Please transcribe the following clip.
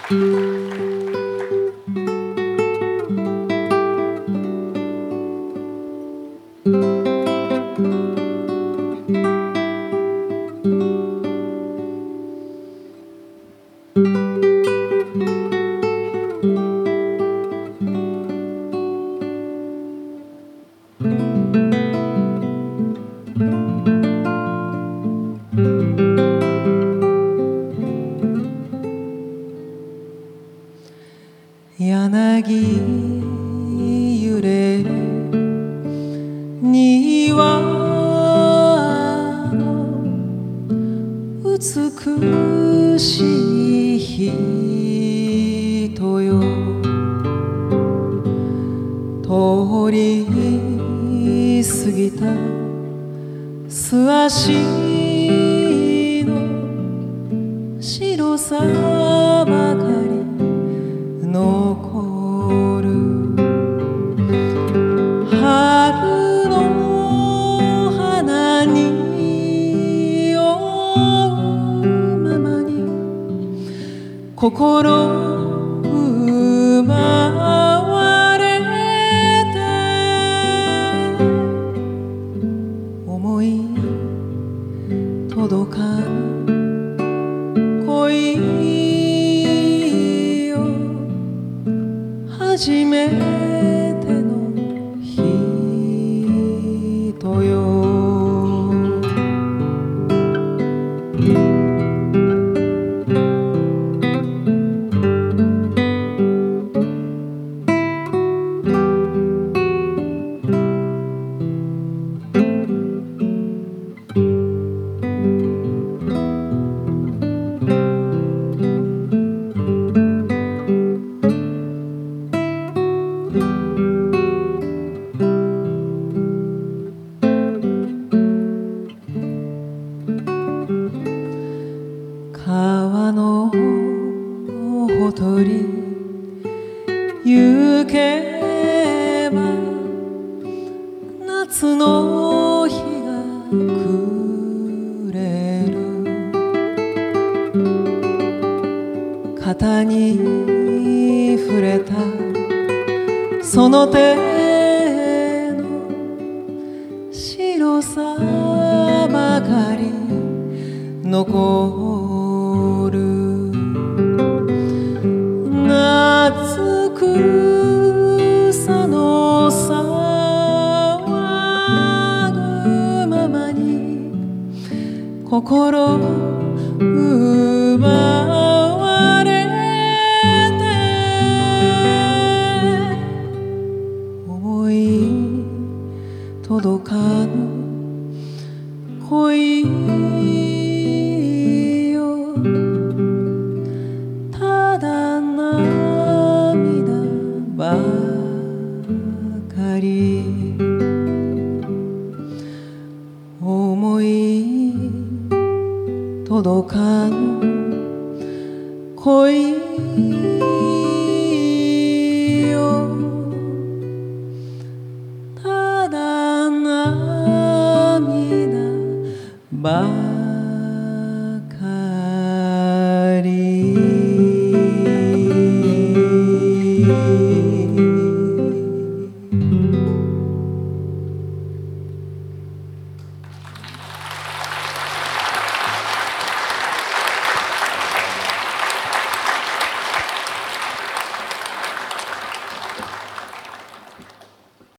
柳揺れる庭の美しい人よ、通り過ぎた素足の白さばかり残る。春の花に追うままに心奪われて、思い届かぬ恋初めての人よ。川のほとり行けば夏の日が暮れる。肩に触れたその手の白さばかり残る。夏草の騒ぐままに心奪われて、思い届かぬ恋よ、ただ涙ばかり。思い届かぬ恋